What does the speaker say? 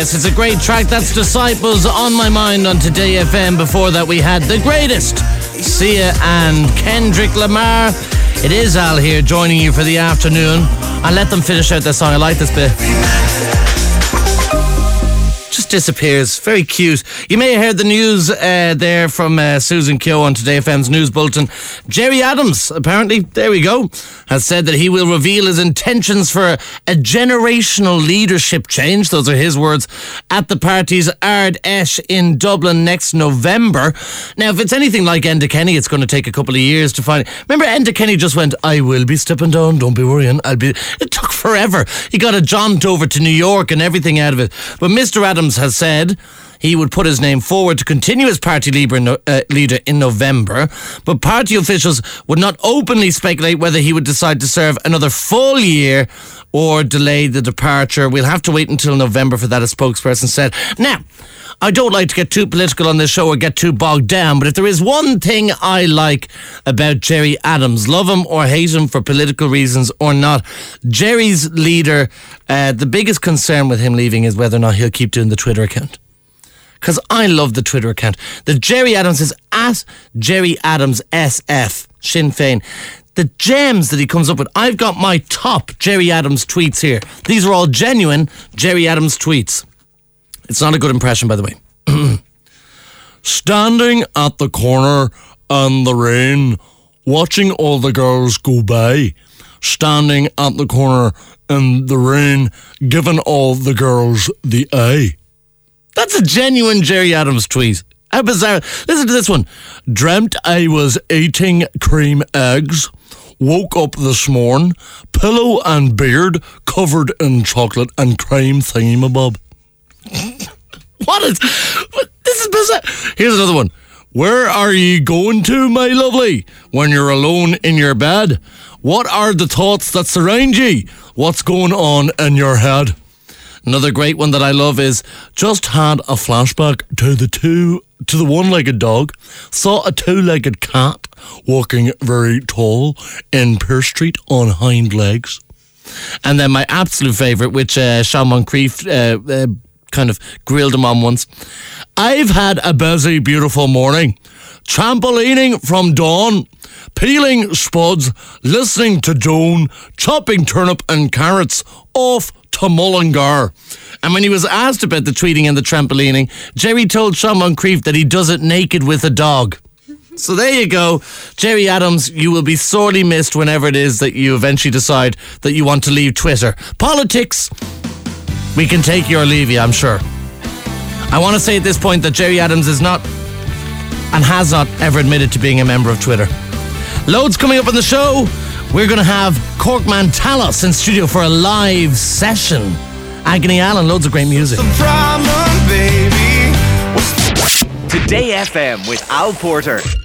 Yes, it's a great track. That's Disciples on my mind on Today FM. Before that, we had the greatest, Sia and Kendrick Lamar. It is Al here joining you for the afternoon. I'll let them finish out their song. I like this bit. Just disappears. Very cute. You may have heard the news there from Susan Keogh on Today FM's News Bulletin. Gerry Adams, apparently, there we go, has said that he will reveal his intentions for a generational leadership change, those are his words, at the party's Ard Esh in Dublin next November. Now, if it's anything like Enda Kenny, it's going to take a couple of years to find it. Remember, Enda Kenny just went, I will be stepping down, don't be worrying. It took forever. He got a jaunt over to New York and everything out of it. But Mr. Adams has said he would put his name forward to continue as party leader in November, but party officials would not openly speculate whether he would decide to serve another full year or delay the departure. We'll have to wait until November for that, a spokesperson said. Now, I don't like to get too political on this show or get too bogged down, but if there is one thing I like about Gerry Adams, love him or hate him for political reasons or not, Gerry's leader, the biggest concern with him leaving is whether or not he'll keep doing the Twitter account. Because I love the Twitter account. The Gerry Adams is at Gerry Adams SF, Sinn Féin. The gems that he comes up with. I've got my top Gerry Adams tweets here. These are all genuine Gerry Adams tweets. It's not a good impression, by the way. Standing at the corner in the rain, watching all the girls go by. Standing at the corner in the rain, giving all the girls the eye. That's a genuine Gerry Adams tweet. How bizarre. Listen to this one. Dreamt I was eating cream eggs. Woke up this morning, pillow and beard covered in chocolate and cream thingamabob. This is bizarre. Here's another one. Where are you going to, my lovely, when you're alone in your bed? What are the thoughts that surround you? What's going on in your head? Another great one that I love is, just had a flashback to the one-legged dog, saw a two-legged cat walking very tall in Pearse Street on hind legs. And then my absolute favourite, which Sean Moncrief kind of grilled him on once. I've had a busy, beautiful morning. Trampolining from dawn, peeling spuds, listening to Joan, chopping turnip and carrots, off to Mullingar. And when he was asked about the tweeting and the trampolining, Gerry told Sean Moncrief that he does it naked with a dog. So there you go. Gerry Adams, you will be sorely missed whenever it is that you eventually decide that you want to leave Twitter. Politics, we can take you or leave you, I'm sure. I want to say at this point that Gerry Adams is not and has not ever admitted to being a member of Twitter. Loads coming up on the show. We're going to have Corkman Talos in studio for a live session. Agony Allen, loads of great music. Today FM with Al Porter.